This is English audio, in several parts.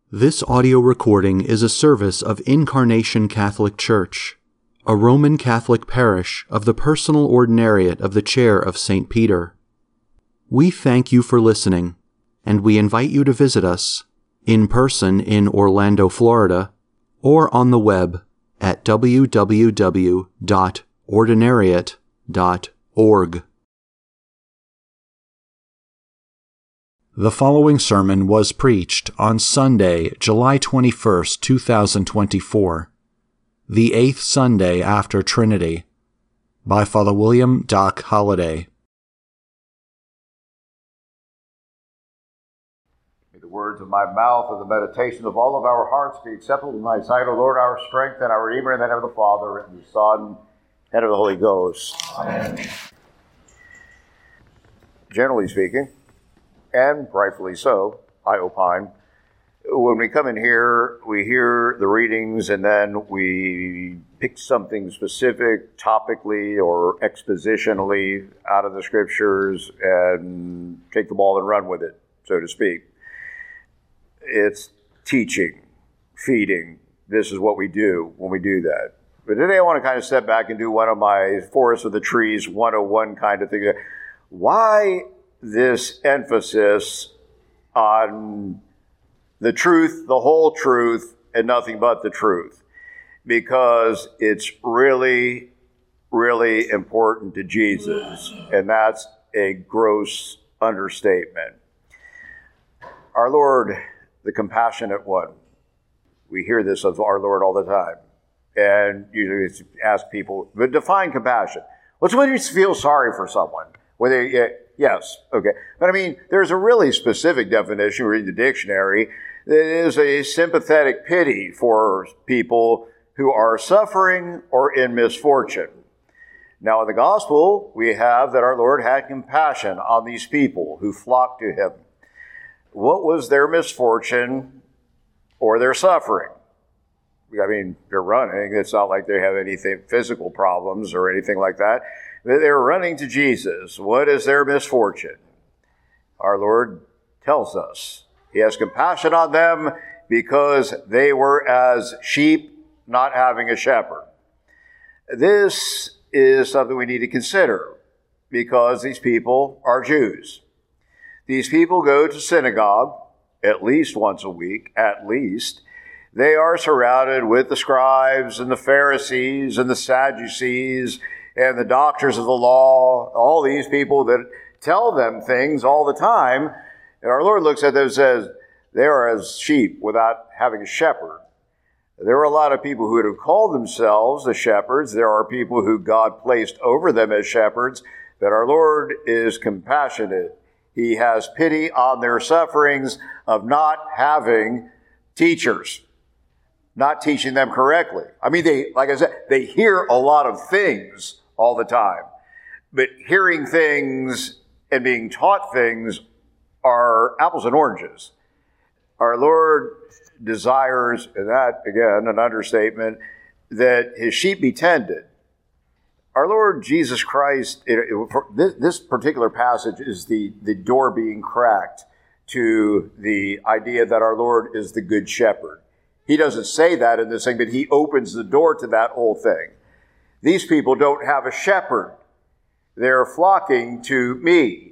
This audio recording is a service of Incarnation Catholic Church, a Roman Catholic parish of the Personal Ordinariate of the Chair of St. Peter. We thank you for listening, and we invite you to visit us in person in Orlando, Florida, or on the web at www.ordinariate.org. The following sermon was preached on Sunday, July 21st, 2024, the 8th Sunday after Trinity, by Father William Doc Holliday. May the words of my mouth and the meditations of all of our hearts be acceptable in thy sight, O Lord, our strength and our Redeemer, in the name of the Father, and the Son, and of the Holy Ghost. Amen. Generally speaking, and rightfully so, I opine, when we come in here, we hear the readings and then we pick something specific topically or expositionally out of the scriptures and take the ball and run with it, so to speak. It's teaching, feeding. This is what we do when we do that. But today I want to kind of step back and do one of my Forest of the Trees 101 kind of thing. Why this emphasis on the truth, the whole truth, and nothing but the truth? Because it's really, really important to Jesus, and that's a gross understatement. Our Lord, the compassionate one, we hear this of our Lord all the time, and usually ask people, but define compassion. What's when you feel sorry for someone? Yes, okay. But I mean, there's a really specific definition, read the dictionary, that is a sympathetic pity for people who are suffering or in misfortune. Now, in the gospel, we have that our Lord had compassion on these people who flocked to him. What was their misfortune or their suffering? I mean, they're running. It's not like they have anything, physical problems or anything like that. They're running to Jesus. What is their misfortune? Our Lord tells us he has compassion on them because they were as sheep not having a shepherd. This is something we need to consider because these people are Jews. These people go to synagogue at least once a week, at least. They are surrounded with the scribes and the Pharisees and the Sadducees and the doctors of the law, all these people that tell them things all the time. And our Lord looks at them and says, they are as sheep without having a shepherd. There are a lot of people who would have called themselves the shepherds. There are people who God placed over them as shepherds, but our Lord is compassionate. He has pity on their sufferings of not having teachers, not teaching them correctly. I mean, like I said, they hear a lot of things all the time. But hearing things and being taught things are apples and oranges. Our Lord desires, and that, again, an understatement, that his sheep be tended. Our Lord Jesus Christ, this particular passage is the door being cracked to the idea that our Lord is the good shepherd. He doesn't say that in this thing, but he opens the door to that whole thing. These people don't have a shepherd. They're flocking to me.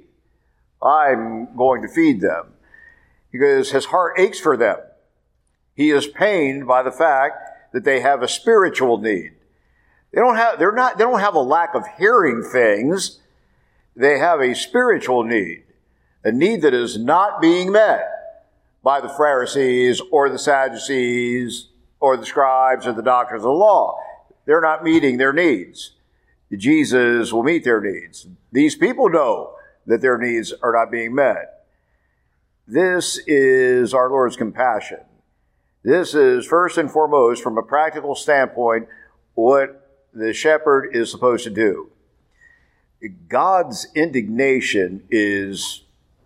I'm going to feed them because his heart aches for them. He is pained by the fact that they have a spiritual need. They don't have a lack of hearing things. They have a spiritual need, a need that is not being met by the Pharisees or the Sadducees or the scribes or the doctors of the law. They're not meeting their needs. Jesus will meet their needs. These people know that their needs are not being met. This is our Lord's compassion. This is first and foremost, from a practical standpoint, what the shepherd is supposed to do. God's indignation is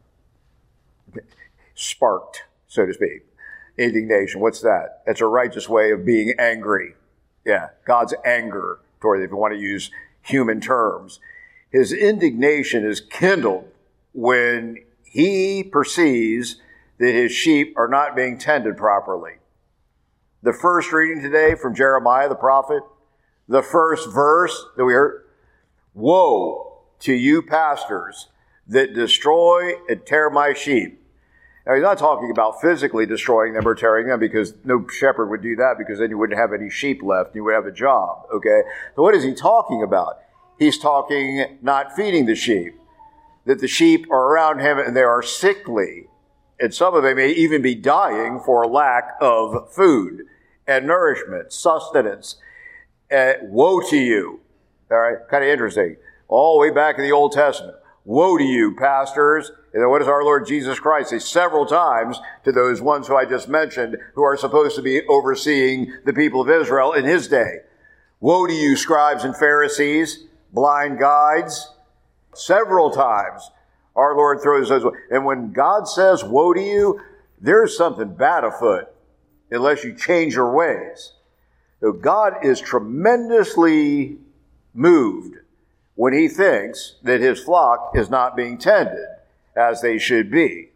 sparked, so to speak. Indignation, what's that? That's a righteous way of being angry. Yeah, God's anger toward, if you want to use human terms. His indignation is kindled when he perceives that his sheep are not being tended properly. The first reading today from Jeremiah the prophet, the first verse that we heard, woe to you pastors that destroy and tear my sheep. Now, he's not talking about physically destroying them or tearing them, because no shepherd would do that, because then you wouldn't have any sheep left. You would have a job, okay? So what is he talking about? He's talking not feeding the sheep, that the sheep are around him and they are sickly, and some of them may even be dying for lack of food and nourishment, sustenance. Woe to you. All right, kind of interesting. All the way back in the Old Testament. Woe to you, pastors. And then what does our Lord Jesus Christ say several times to those ones who I just mentioned, who are supposed to be overseeing the people of Israel in his day? Woe to you, scribes and Pharisees, blind guides. Several times our Lord throws those. And when God says woe to you, there's something bad afoot, unless you change your ways. So God is tremendously moved when he thinks that his flock is not being tended as they should be.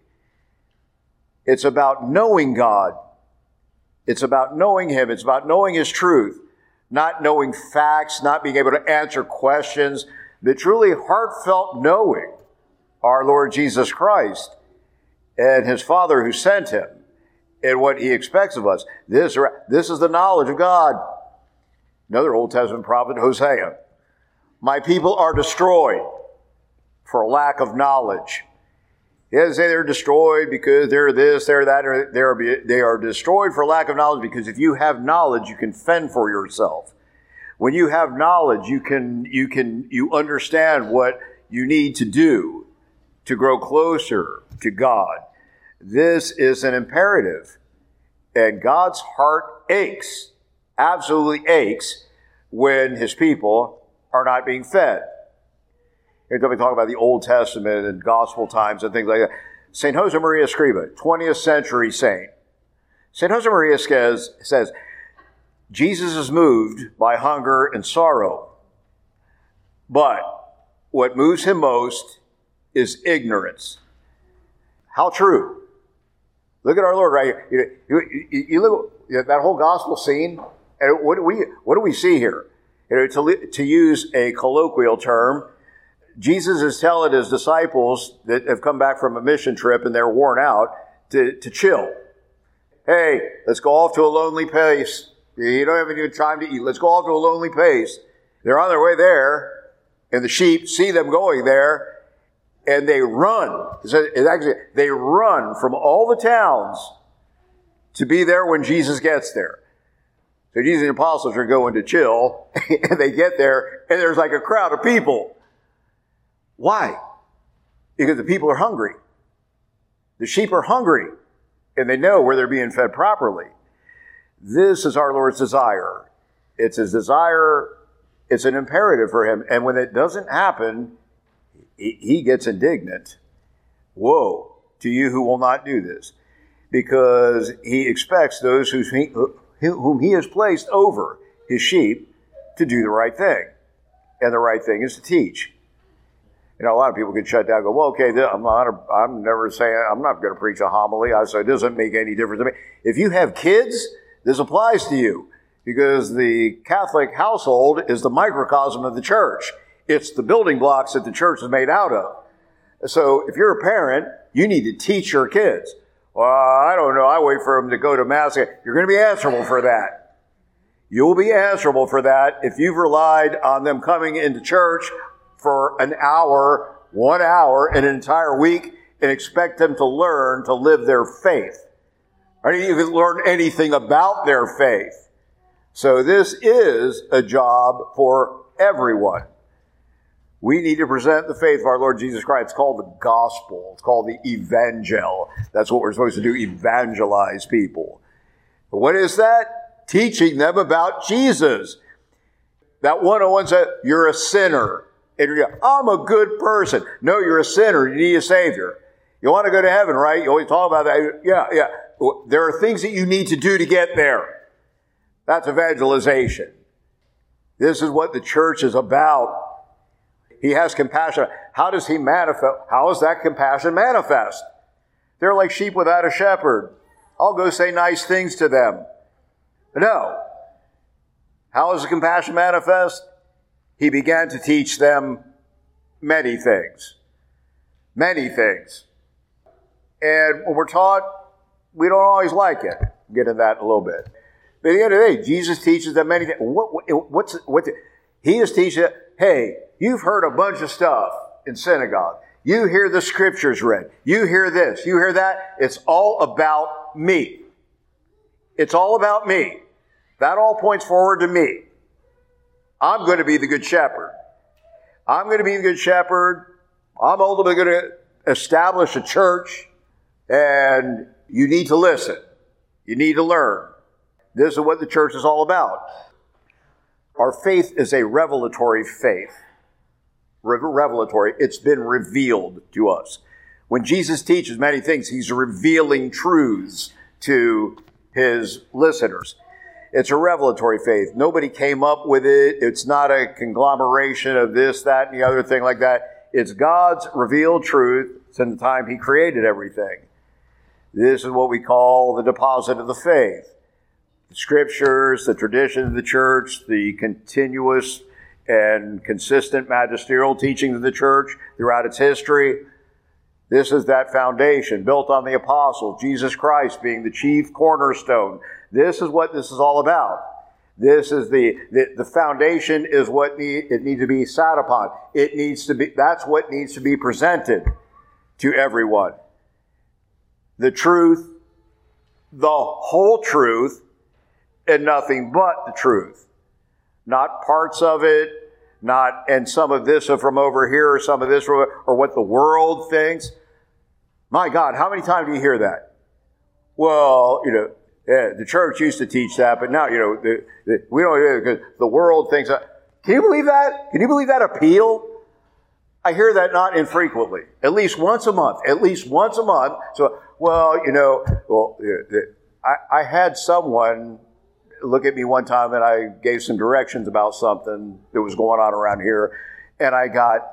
It's about knowing God. It's about knowing him. It's about knowing his truth, not knowing facts, not being able to answer questions, but truly heartfelt knowing our Lord Jesus Christ and his Father who sent him and what he expects of us. This is the knowledge of God. Another Old Testament prophet, Hosea. My people are destroyed for lack of knowledge. He doesn't say they're destroyed because they're this, they're that, or they are destroyed for lack of knowledge, because if you have knowledge, you can fend for yourself. When you have knowledge, you understand what you need to do to grow closer to God. This is an imperative. And God's heart aches, absolutely aches, when his people are not being fed. Here we talk about the Old Testament and gospel times and things like that. St. Josemaria Escriva, 20th century saint. St. Josemaria says, Jesus is moved by hunger and sorrow, but what moves him most is ignorance. How true. Look at our Lord right here. You look at that whole gospel scene, and what do we see here? To use a colloquial term, Jesus is telling his disciples that have come back from a mission trip and they're worn out to chill. Hey, let's go off to a lonely place. You don't have any time to eat. Let's go off to a lonely place. They're on their way there, and the sheep see them going there, and they run. They run from all the towns to be there when Jesus gets there. So Jesus and the apostles are going to chill, and they get there, and there's like a crowd of people. Why? Because the people are hungry. The sheep are hungry, and they know where they're being fed properly. This is our Lord's desire. It's his desire. It's an imperative for him. And when it doesn't happen, he gets indignant. Woe to you who will not do this. Because he expects those whom he has placed over his sheep to do the right thing. And the right thing is to teach. You know, a lot of people get shut down and go, well, okay, I'm not going to preach a homily. So it doesn't make any difference to me. If you have kids, this applies to you, because the Catholic household is the microcosm of the church. It's the building blocks that the church is made out of. So if you're a parent, you need to teach your kids. Well, I don't know. I wait for them to go to Mass. You're going to be answerable for that. You'll be answerable for that if you've relied on them coming into church for an hour, 1 hour, an entire week, and expect them to learn to live their faith. Or even learn anything about their faith. So this is a job for everyone. We need to present the faith of our Lord Jesus Christ. It's called the gospel. It's called the evangel. That's what we're supposed to do, evangelize people. But what is that? Teaching them about Jesus. That 101 says, you're a sinner. And you go, I'm a good person. No, you're a sinner. You need a Savior. You want to go to heaven, right? You always talk about that. Yeah. There are things that you need to do to get there. That's evangelization. This is what the church is about. He has compassion. How does he manifest? How is that compassion manifest? They're like sheep without a shepherd. I'll go say nice things to them. No. How does the compassion manifest? He began to teach them many things. Many things. And when we're taught, we don't always like it. We'll get into that in a little bit. But at the end of the day, Jesus teaches them many things. He is teaching, hey, you've heard a bunch of stuff in synagogue. You hear the scriptures read. You hear this. You hear that. It's all about me. It's all about me. That all points forward to me. I'm going to be the good shepherd. I'm going to be the good shepherd. I'm ultimately going to establish a church. And you need to listen. You need to learn. This is what the church is all about. Our faith is a revelatory faith. Revelatory. It's been revealed to us. When Jesus teaches many things, he's revealing truths to his listeners. It's a revelatory faith. Nobody came up with it. It's not a conglomeration of this, that, and the other thing like that. It's God's revealed truth since the time he created everything. This is what we call the deposit of the faith. The scriptures, the tradition of the church, the continuous and consistent magisterial teaching of the church throughout its history. This is that foundation built on the apostles, Jesus Christ being the chief cornerstone. This is what this is all about. This is the foundation is what it needs to be sat upon. That's what needs to be presented to everyone. The truth, the whole truth, and nothing but the truth. Not parts of it, and some of this are from over here, or some of this, or what the world thinks. My God, how many times do you hear that? Well, the church used to teach that, but now, we don't do it because the world thinks that. Can you believe that? Can you believe that appeal? I hear that not infrequently. At least once a month. So, I had someone look at me one time and I gave some directions about something that was going on around here. And I got,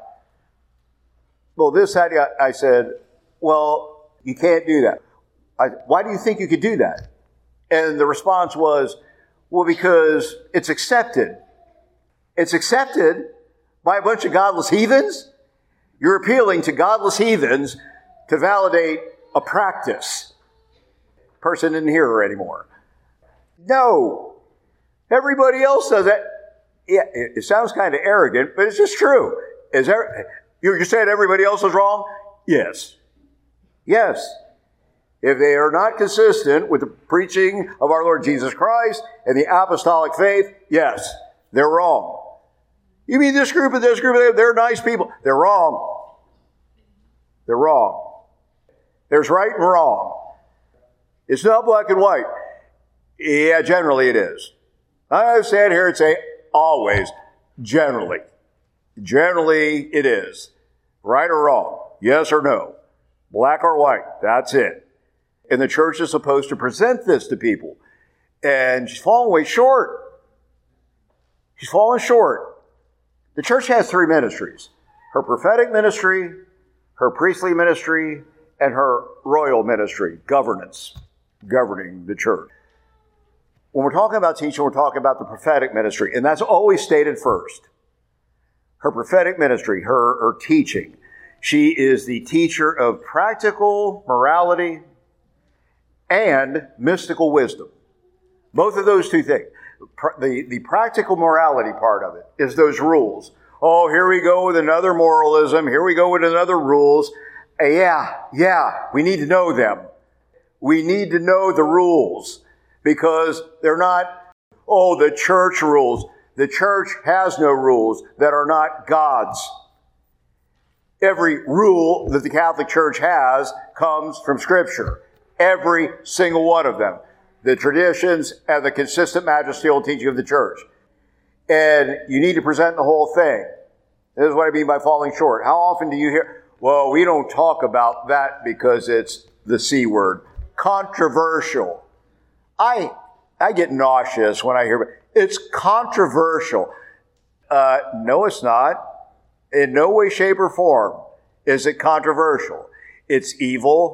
I said, well, you can't do that. Why do you think you could do that? And the response was, well, because it's accepted. It's accepted by a bunch of godless heathens. You're appealing to godless heathens to validate a practice. Person didn't hear her anymore. No. Everybody else does that. Yeah, it sounds kind of arrogant, but it's just true. You're saying everybody else is wrong? Yes. Yes. If they are not consistent with the preaching of our Lord Jesus Christ and the apostolic faith, yes, they're wrong. You mean this group and this group, they're nice people. They're wrong. They're wrong. There's right and wrong. It's not black and white. Yeah, generally it is. I stand here and say always, generally. Generally it is. Right or wrong. Yes or no. Black or white. That's it. And the church is supposed to present this to people. And she's falling way short. She's falling short. The church has three ministries. Her prophetic ministry, her priestly ministry, and her royal ministry, governance, governing the church. When we're talking about teaching, we're talking about the prophetic ministry, and that's always stated first. Her prophetic ministry, her teaching. She is the teacher of practical morality and mystical wisdom. Both of those two things. The practical morality part of it is those rules. Oh, here we go with another moralism. Here we go with another rules. Yeah, we need to know them. We need to know the rules because they're not, the church rules. The church has no rules that are not God's. Every rule that the Catholic Church has comes from Scripture. Every single one of them. The traditions and the consistent magisterial teaching of the church. And you need to present the whole thing. This is what I mean by falling short. How often do you hear, well, we don't talk about that because it's the C word. Controversial. I get nauseous when I hear it's controversial. No, it's not. In no way, shape, or form is it controversial. It's evil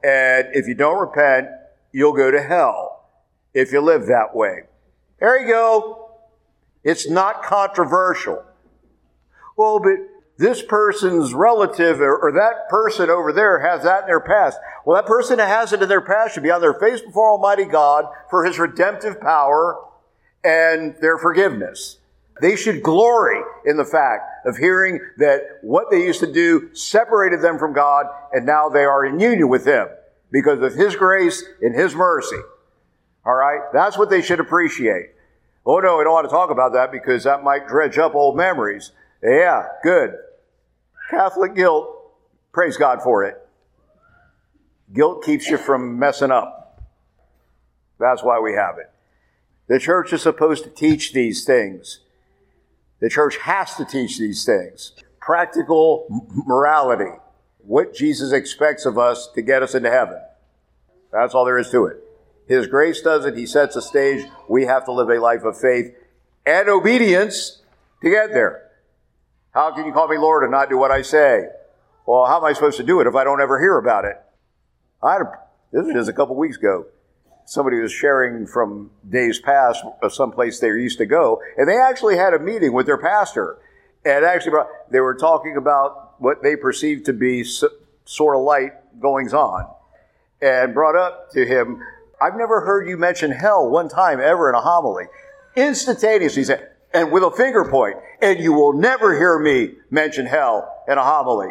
And if you don't repent, you'll go to hell if you live that way. There you go. It's not controversial. Well, but this person's relative or that person over there has that in their past. Well, that person that has it in their past should be on their face before Almighty God for His redemptive power and their forgiveness. They should glory in the fact of hearing that what they used to do separated them from God, and now they are in union with Him because of His grace and His mercy. All right? That's what they should appreciate. Oh, no, we don't want to talk about that because that might dredge up old memories. Yeah, good. Catholic guilt, praise God for it. Guilt keeps you from messing up. That's why we have it. The church is supposed to teach these things. The church has to teach these things. Practical morality. What Jesus expects of us to get us into heaven. That's all there is to it. His grace does it. He sets a stage. We have to live a life of faith and obedience to get there. How can you call me Lord and not do what I say? Well, how am I supposed to do it if I don't ever hear about it? This was just a couple weeks ago. Somebody was sharing from days past of someplace they used to go, and they actually had a meeting with their pastor. And actually, they were talking about what they perceived to be sort of light goings on, and brought up to him, I've never heard you mention hell one time ever in a homily. Instantaneously, he said, and with a finger point, and you will never hear me mention hell in a homily.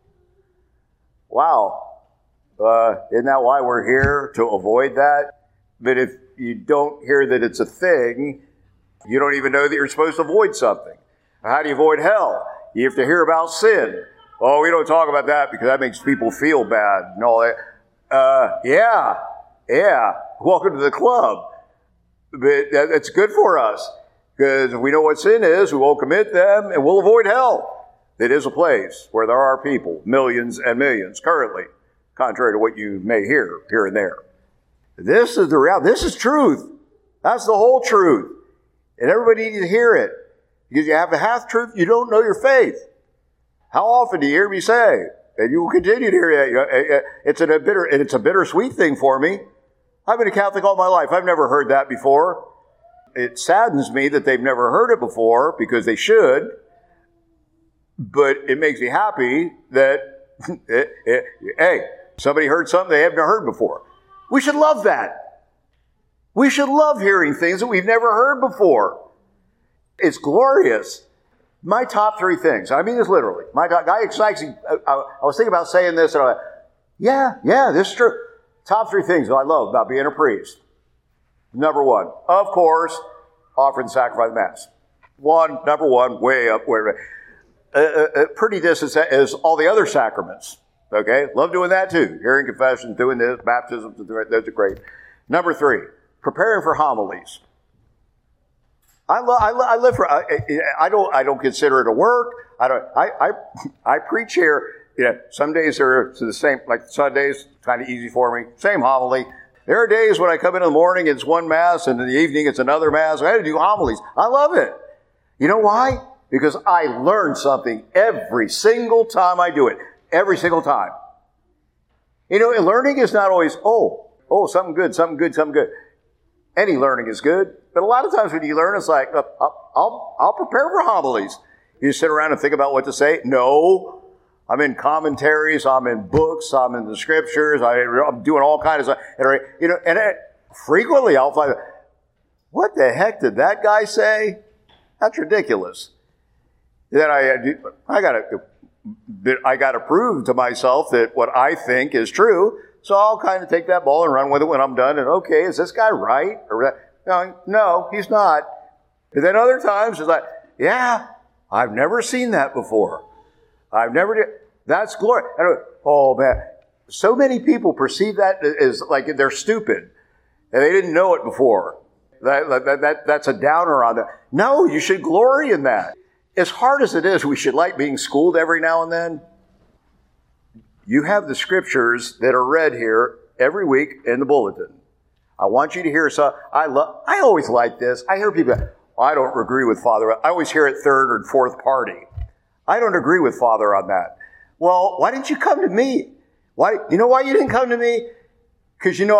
Wow. Isn't that why we're here? To avoid that? But if you don't hear that it's a thing, you don't even know that you're supposed to avoid something. How do you avoid hell? You have to hear about sin. Oh, we don't talk about that because that makes people feel bad and all that. Yeah. Welcome to the club. But that's good for us because if we know what sin is, we won't commit them and we'll avoid hell. It is a place where there are people, millions and millions currently, contrary to what you may hear here and there. This is the reality. This is truth. That's the whole truth. And everybody needs to hear it. Because you have the half truth, you don't know your faith. How often do you hear me say, and you will continue to hear that, it's a bittersweet thing for me. I've been a Catholic all my life. I've never heard that before. It saddens me that they've never heard it before because they should. But it makes me happy that, hey, somebody heard something they haven't heard before. We should love that. We should love hearing things that we've never heard before. It's glorious. My top 3 things. I mean this literally. My guy excites me. I was thinking about saying this, and I went, yeah, this is true. Top 3 things that I love about being a priest. Number 1, of course, offering sacrifice Mass. Number one, way up, pretty distant is all the other sacraments. Okay? Love doing that too. Hearing confessions, doing this, baptisms, those are great. Number 3, preparing for homilies. I live for, I don't consider it a work. I preach here. Some days are the same, like Sundays, kind of easy for me. Same homily. There are days when I come in the morning, it's one Mass, and in the evening, it's another Mass. I had to do homilies. I love it. You know why? Because I learn something every single time I do it. Every single time. Learning is not always, something good. Any learning is good. But a lot of times when you learn, it's like, I'll prepare for homilies. You sit around and think about what to say? No. I'm in commentaries, I'm in books, I'm in the scriptures, I'm doing all kinds of stuff. And frequently I'll find, what the heck did that guy say? That's ridiculous. Then I got to prove to myself that what I think is true. So I'll kind of take that ball and run with it when I'm done. And okay, is this guy right? No, he's not. And then other times it's like, yeah, I've never seen that before. That's glory. Oh man, so many people perceive that as like they're stupid, and they didn't know it before. That's a downer on that. No, you should glory in that. As hard as it is, we should like being schooled every now and then. You have the scriptures that are read here every week in the bulletin. I want you to hear some. I always like this. I hear people, I don't agree with Father. I always hear it third or fourth party. I don't agree with Father on that. Well, why didn't you come to me? Why? You know why you didn't come to me? Because you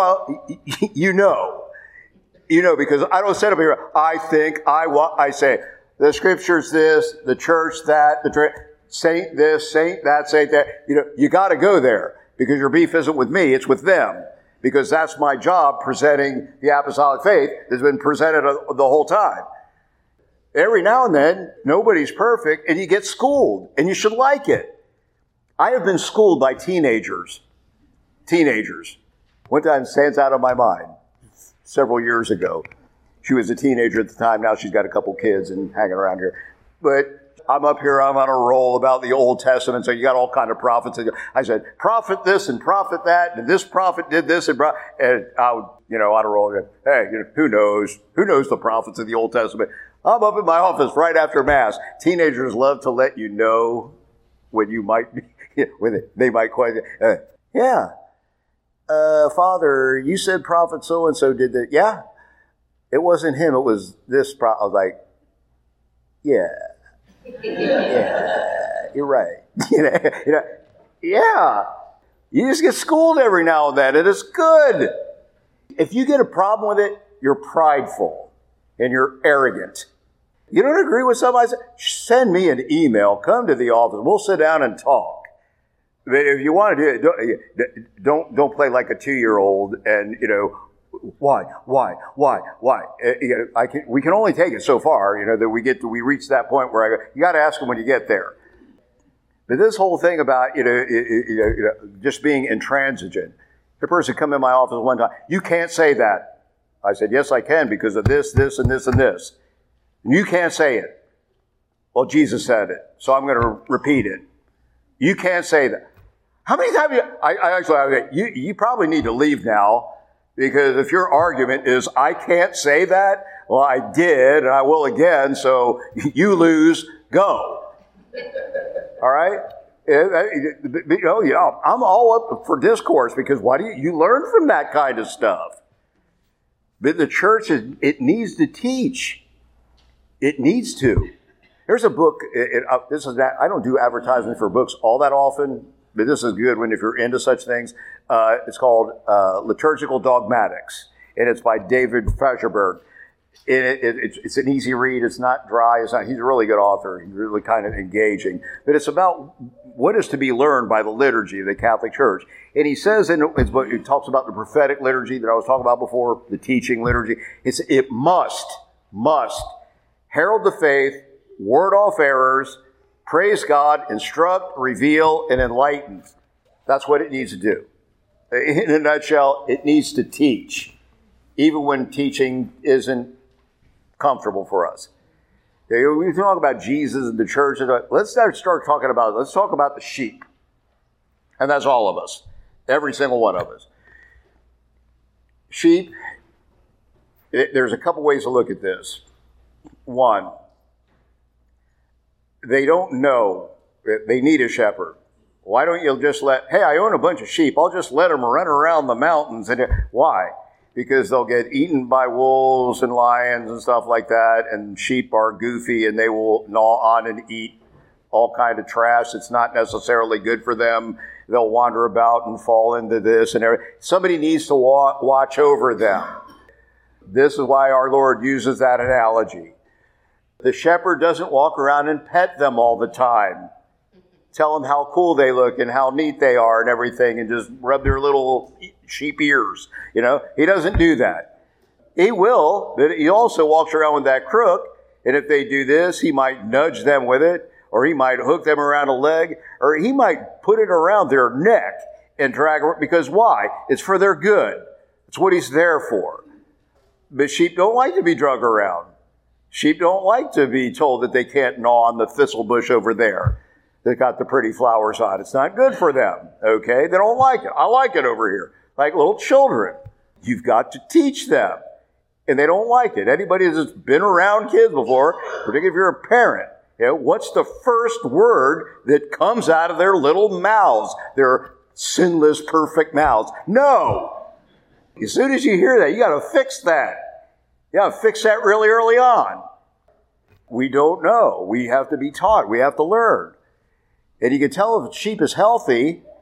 know, because I don't sit up here, I think, I say, the scripture's this, the church that, saint this, saint that, saint that. You got to go there because your beef isn't with me, it's with them. Because that's my job, presenting the apostolic faith that's been presented the whole time. Every now and then, nobody's perfect, and you get schooled, and you should like it. I have been schooled by teenagers. One time stands out of my mind, several years ago. She was a teenager at the time. Now she's got a couple kids and hanging around here. But I'm up here, I'm on a roll about the Old Testament, so you got all kind of prophets. I said, prophet this and prophet that, and this prophet did this, and I would, on a roll, hey, who knows? Who knows the prophets of the Old Testament? I'm up in my office right after Mass. Teenagers love to let you know when you might be, when they might question, Father, you said prophet so-and-so did that. Yeah, it wasn't him, it was this prophet. I was like, yeah, you're right. Yeah. You just get schooled every now and then, and it's good. If you get a problem with it, you're prideful and you're arrogant. You don't agree with somebody? Send me an email. Come to the office. We'll sit down and talk. But if you want to do it, don't play like a 2-year-old and why? We can only take it so far, that we reach that point where I go, you got to ask them when you get there. But this whole thing about, just being intransigent. The person come in my office one time, you can't say that. I said, yes, I can because of this, this, and this, and this. And you can't say it. Well, Jesus said it, so I'm going to repeat it. You can't say that. How many times you probably need to leave now. Because if your argument is, I can't say that, well, I did, and I will again, so you lose, go. All right? I'm all up for discourse, because why do you learn from that kind of stuff? But the church, it needs to teach. It needs to. There's a book, I don't do advertising for books all that often, but this is good if you're into such things. It's called Liturgical Dogmatics, and it's by David Fascherberg. It's an easy read. It's not dry. He's a really good author. He's really kind of engaging. But it's about what is to be learned by the liturgy of the Catholic Church. And he says in his book, he talks about the prophetic liturgy that I was talking about before, the teaching liturgy. It must herald the faith, ward off errors, praise God, instruct, reveal, and enlighten. That's what it needs to do. In a nutshell, it needs to teach, even when teaching isn't comfortable for us. We talk about Jesus and the church. Let's talk about the sheep. And that's all of us. Every single one of us. Sheep, there's a couple ways to look at this. One, they don't know that they need a shepherd. Why don't you just I own a bunch of sheep. I'll just let them run around the mountains. Why? Because they'll get eaten by wolves and lions and stuff like that. And sheep are goofy and they will gnaw on and eat all kind of trash. It's not necessarily good for them. They'll wander about and fall into this and everything. Somebody needs to watch over them. This is why our Lord uses that analogy. The shepherd doesn't walk around and pet them all the time. Tell them how cool they look and how neat they are and everything and just rub their little sheep ears. He doesn't do that. He will, but he also walks around with that crook, and if they do this, he might nudge them with it, or he might hook them around a leg, or he might put it around their neck and drag them, because why? It's for their good. It's what he's there for. But sheep don't like to be drug around. Sheep don't like to be told that they can't gnaw on the thistle bush over there that got the pretty flowers on. It's not good for them, okay? They don't like it. I like it over here. Like little children. You've got to teach them. And they don't like it. Anybody that's been around kids before, particularly if you're a parent, what's the first word that comes out of their little mouths? Their sinless, perfect mouths. No! As soon as you hear that, you got to fix that. You got to fix that really early on. We don't know. We have to be taught. We have to learn. And you can tell if a sheep is healthy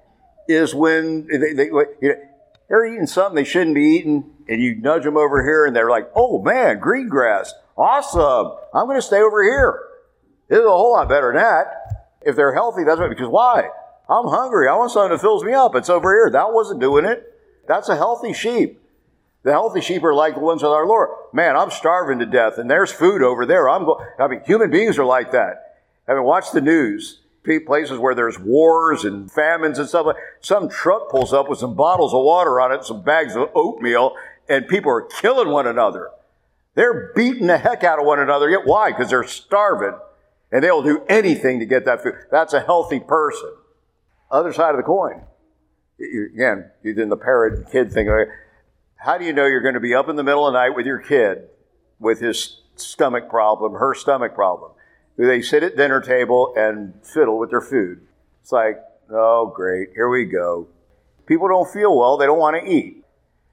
is when they're eating something they shouldn't be eating, and you nudge them over here, and they're like, oh man, green grass, awesome, I'm going to stay over here. This is a whole lot better than that. If they're healthy, that's right, because why? I'm hungry, I want something that fills me up. It's over here. That wasn't doing it. That's a healthy sheep. The healthy sheep are like the ones with our Lord. Man, I'm starving to death, and there's food over there. Human beings are like that. Watch the news. Places where there's wars and famines and stuff. Some truck pulls up with some bottles of water on it, some bags of oatmeal, and people are killing one another. They're beating the heck out of one another. Yet why? Because they're starving, and they'll do anything to get that food. That's a healthy person. Other side of the coin. Again, you did the parent kid thing. How do you know you're going to be up in the middle of the night with your kid with his stomach problem, her stomach problem? Do they sit at dinner table and fiddle with their food? It's like, oh, great, here we go. People don't feel well. They don't want to eat.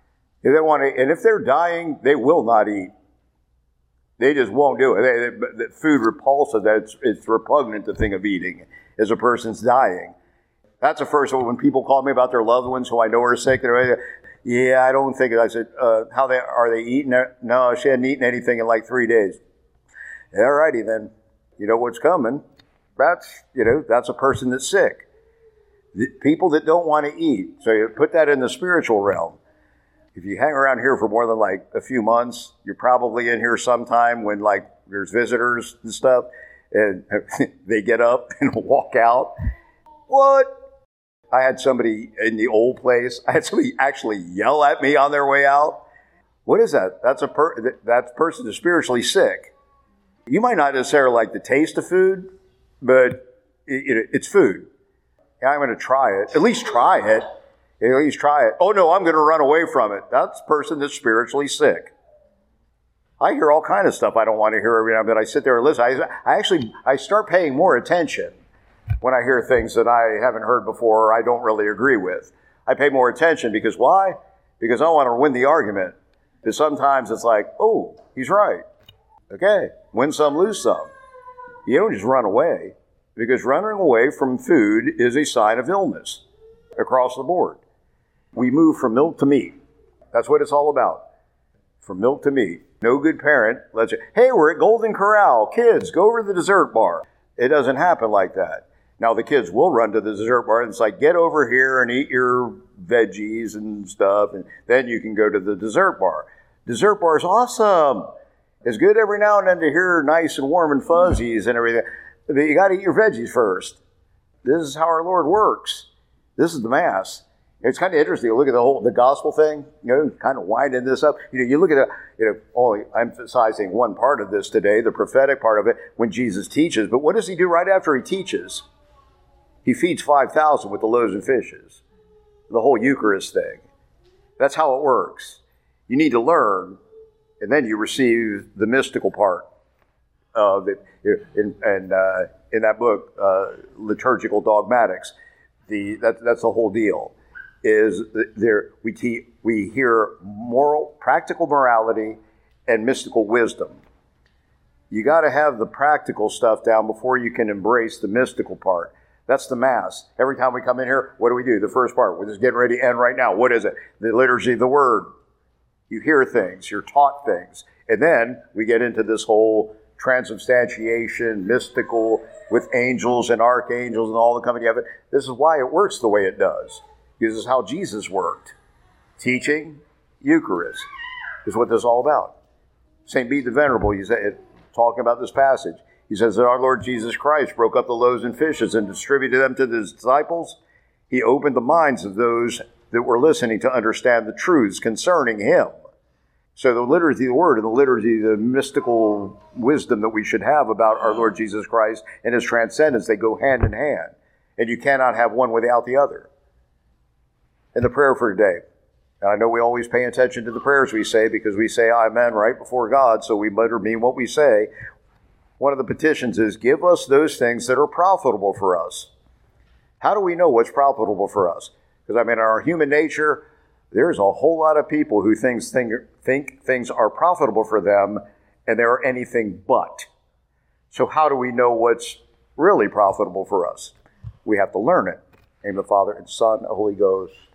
And if they're dying, they will not eat. They just won't do it. The food repulsive, it's repugnant to think of eating as a person's dying. That's the first one. When people call me about their loved ones who I know are sick, they're like, yeah, I don't think it. I said, are they eating it? No, she hadn't eaten anything in like 3 days. All righty then. You know what's coming. That's a person that's sick. The people that don't want to eat. So you put that in the spiritual realm. If you hang around here for more than like a few months, you're probably in here sometime when like there's visitors and stuff, and they get up and walk out. What? I had somebody in the old place. I had somebody actually yell at me on their way out. What is that? That person is spiritually sick. You might not necessarily like the taste of food, but it's food. I'm going to try it. At least try it. At least try it. Oh no, I'm going to run away from it. That's a person that's spiritually sick. I hear all kind of stuff I don't want to hear every now and then. I sit there and listen. I start paying more attention when I hear things that I haven't heard before or I don't really agree with. I pay more attention because why? Because I want to win the argument. Because sometimes it's like, oh, he's right. Okay, win some, lose some. You don't just run away, because running away from food is a sign of illness across the board. We move from milk to meat. That's what it's all about. From milk to meat. No good parent lets you, hey, we're at Golden Corral. Kids, go over to the dessert bar. It doesn't happen like that. Now, the kids will run to the dessert bar and it's like, get over here and eat your veggies and stuff, and then you can go to the dessert bar. Dessert bar is awesome. It's good every now and then to hear nice and warm and fuzzies and everything. But you got to eat your veggies first. This is how our Lord works. This is the Mass. It's kind of interesting. You look at the gospel thing, kind of winding this up. You look at only emphasizing one part of this today, the prophetic part of it, when Jesus teaches. But what does he do right after he teaches? He feeds 5,000 with the loaves and fishes. The whole Eucharist thing. That's how it works. You need to learn, and then you receive the mystical part of it. In that book, Liturgical Dogmatics, that's the whole deal. Is there we hear practical morality and mystical wisdom. You got to have the practical stuff down before you can embrace the mystical part. That's the Mass. Every time we come in here, what do? The first part, we're just getting ready to end right now. What is it? The liturgy of the Word. You hear things, you're taught things. And then we get into this whole transubstantiation, mystical, with angels and archangels and all the coming together. This is why it works the way it does. This is how Jesus worked. Teaching, Eucharist, is what this is all about. St. Bede the Venerable, talking about this passage, he says that our Lord Jesus Christ broke up the loaves and fishes and distributed them to his disciples. He opened the minds of those that were listening to understand the truths concerning him. So the liturgy of the Word and the liturgy, the mystical wisdom that we should have about our Lord Jesus Christ and his transcendence, they go hand in hand. And you cannot have one without the other. And the prayer for today. And I know we always pay attention to the prayers we say because we say amen right before God, so we better mean what we say. One of the petitions is, give us those things that are profitable for us. How do we know what's profitable for us? Because in our human nature, there's a whole lot of people who think things are profitable for them and they are anything but. So how do we know what's really profitable for us? We have to learn it. In the name of the Father, and Son, and Holy Ghost.